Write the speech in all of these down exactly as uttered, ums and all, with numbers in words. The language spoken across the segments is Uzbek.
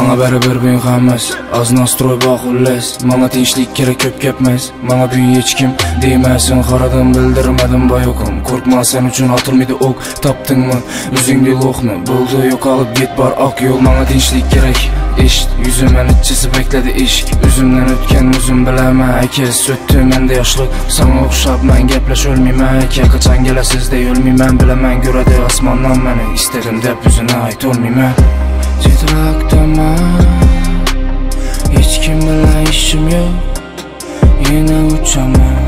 Manga baribir buyun hammas, az nastroy baxullas. Manga tinchlik kerak, ko'p gapmas. Manga bugun hech kim deymasin, qaradim bildirmadim boyoqim. Qo'rqma, sen uchun otilmaydi ok, topdingmi o'zingni lo'qni? Bo'ldi, yo'qolib git bor oq yo'l. Manga tinchlik kerak, eshit, yuzimdan ichisi bekladi ishq. O'zimdan o'tgan o'zim bilaman, aka so'tdi menda yoshlik. Sana o'xshab men gaplash olmayman, aka qachon kelasiz deb o'lmayman. Bilaman ko'radi osmondan meni, istadim deb o'zini aytolmayman. Titrakdaman, hech kim bilan ishim yo'q. Yana uchaman,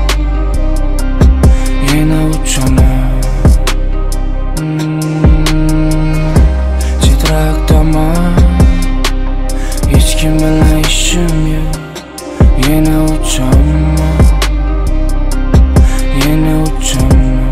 yana uchaman. Titrakdaman, hech kim bilan ishim yo'q. Yana uchaman, yana uchaman.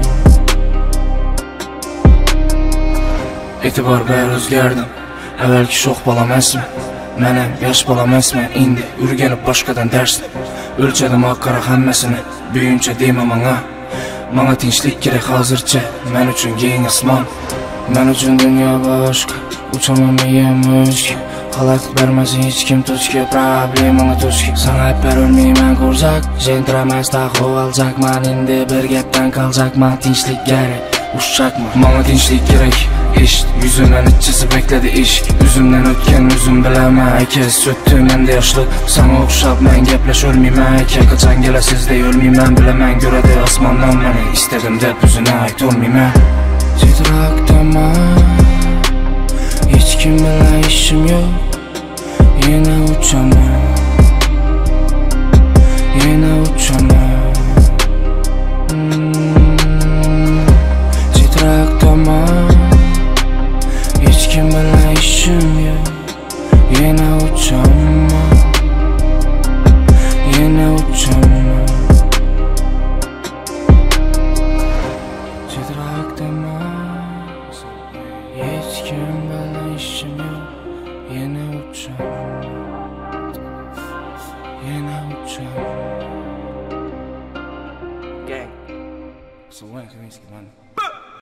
E'tibor ber o'zgardim. Avvalgi sho'x bola emasman, men ham yosh bola emasman. Endi o'rganib boshqadan dars o'lchadim oqqara hammasini. Buyuncha deyma menga, menga tinchlik kerak hozircha. Men uchun keng osmon, men uchun dunyo boshqa. Uchaman men o'zga, xalaqit bermasin hech kim to'chga. Problemani to'chga sana berolmayman ko'rzak. Jentramas taxov olacak, men endi bir gapdan qolacakman. Tinchlik kerak, ushakma. Menga tinchlik kerak, eshit, yuzimdan ichisi bekladi ishq. O'zimdan o'tgan o'zim bilaman, aka so'tdi menda yoshlik. Sana o'xshab men gaplash olmayman, aka qachon kelasiz deb o'lmayman. Bilaman ko'radi osmondan meni, istadim deb o'zini aytolmayman. Titrakdaman, hech kim bilan ishim yo'q. Yana uchaman, yana uchaman. Titrakdaman, hech kim bilan ishim yo'q. Yana uchaman, yana uchaman. Titrakdaman, hech kim bilan ishim yo'q. Yana uchaman.